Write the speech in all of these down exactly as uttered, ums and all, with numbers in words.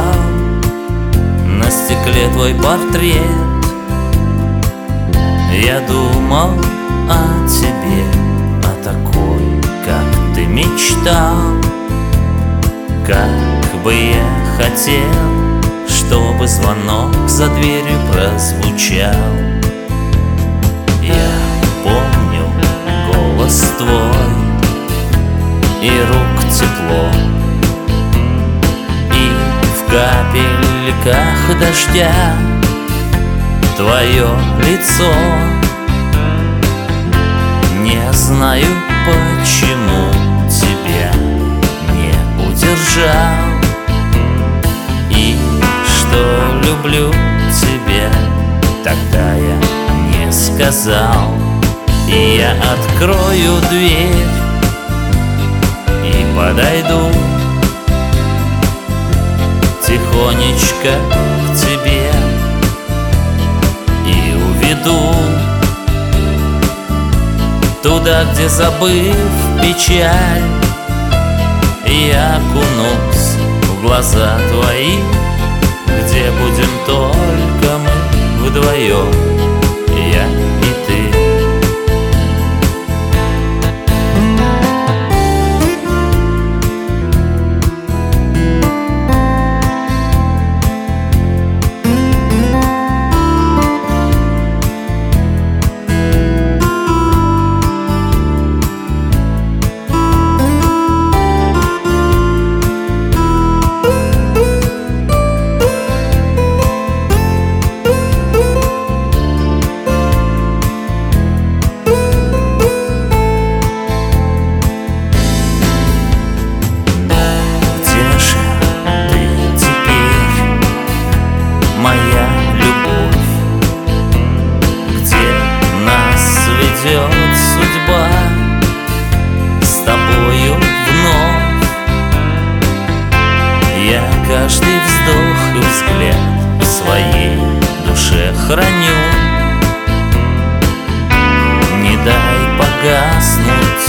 висел на стекле твой портрет. Я думал о тебе, о такой, как ты мечтал. Как бы я хотел, чтобы звонок за дверью прозвучал. Я помню голос твой и рук тепло, и в капельках дождя твое лицо. Не знаю, почему тебя не удержал, и что люблю тебя тогда я не сказал. И я открою дверь и подойду тихонечко к тебе и уведу туда, где, забыв печаль, я окунусь в глаза твои, где будем только мы вдвоем, я и ты. Моя любовь, где нас ведет судьба с тобою вновь. Я каждый вздох и взгляд в своей душе храню. Не дай погаснуть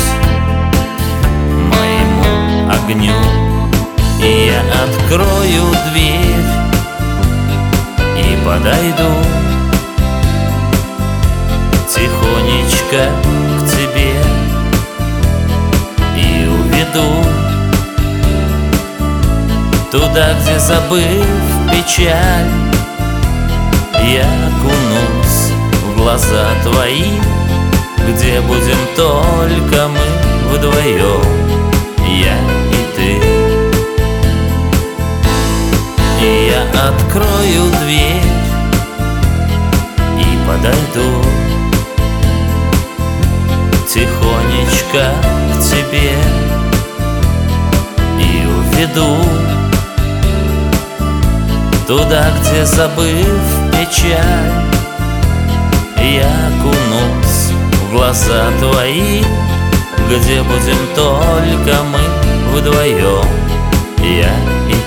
моему огню, и я открою дверь и подойду тихонечко к тебе и уведу туда, где, забыв печаль, я окунусь в глаза твои, где будем только мы вдвоем, я и ты. И я открою дверь и подойду тихонечко к тебе и уведу туда, где, забыв печаль, я окунусь в глаза твои, где будем только мы вдвоем, я и